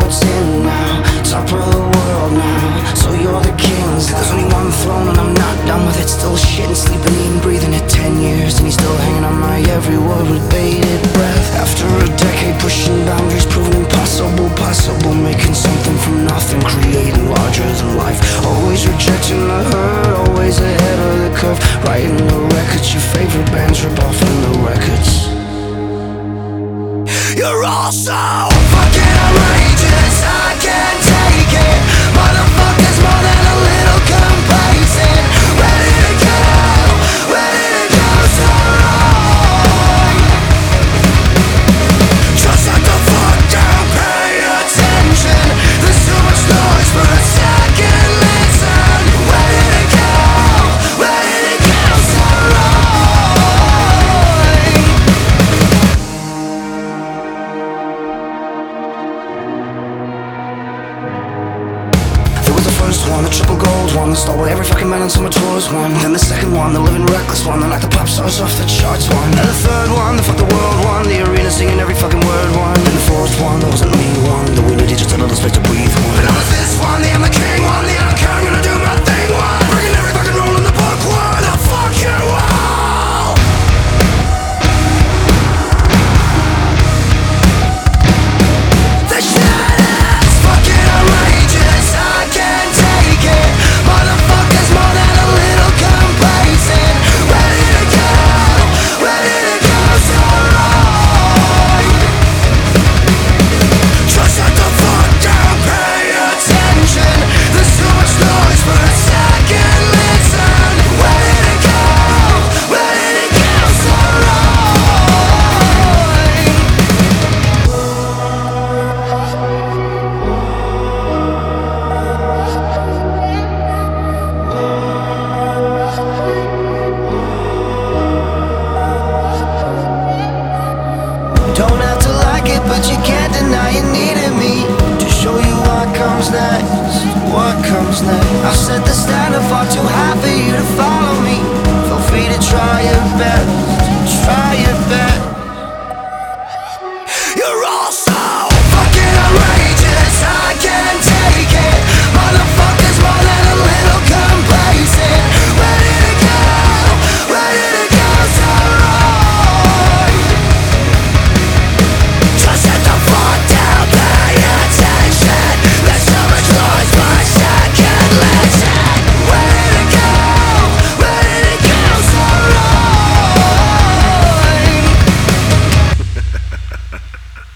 what's in now. Top of the world now, so you're the kings. There's only one throne and I'm not done with it. Still shitting, sleeping, eating, breathing it 10 years, and he's still hanging on my every word with bated breath. After a decade pushing boundaries, proving impossible, possible, making something from nothing, creating larger than life. Always rejecting the hurt, always ahead of the curve, writing the records your favorite bands rip off in the records. You're all so fucking outrageous, I can't take it. Motherfuckers more than a little complacent. Where did it go? Where did it go so wrong? Just shut the fuck down, pay attention. There's too much noise for a second, listen. Where did it go? Where did it go so wrong? One, the triple gold one, the stole every fucking man on summer tours one. Then the second one, the living reckless one, the like the pop stars off the charts one. And the third one, the fuck the world one, the arena singing every fucking word one. And the fourth one, that wasn't me one, the we needed just a little space to breathe one. And I was this one, the I'm the king one, the I don't care, I'm gonna do my thing one. Bringing every fucking rule in the book one, I'll fuck you all. This shit is fucking outrageous, I can't take it. Motherfuckers more than a little complacent. Where did it go? Where did it go so wrong? Just shut the fuck down, pay attention. There's too much noise for a second, listen. Where did it go? Where did it go so wrong? Don't have to like it, but you can't deny you needed me to show you what comes next, what comes next. I've set the standard far too high for you to find.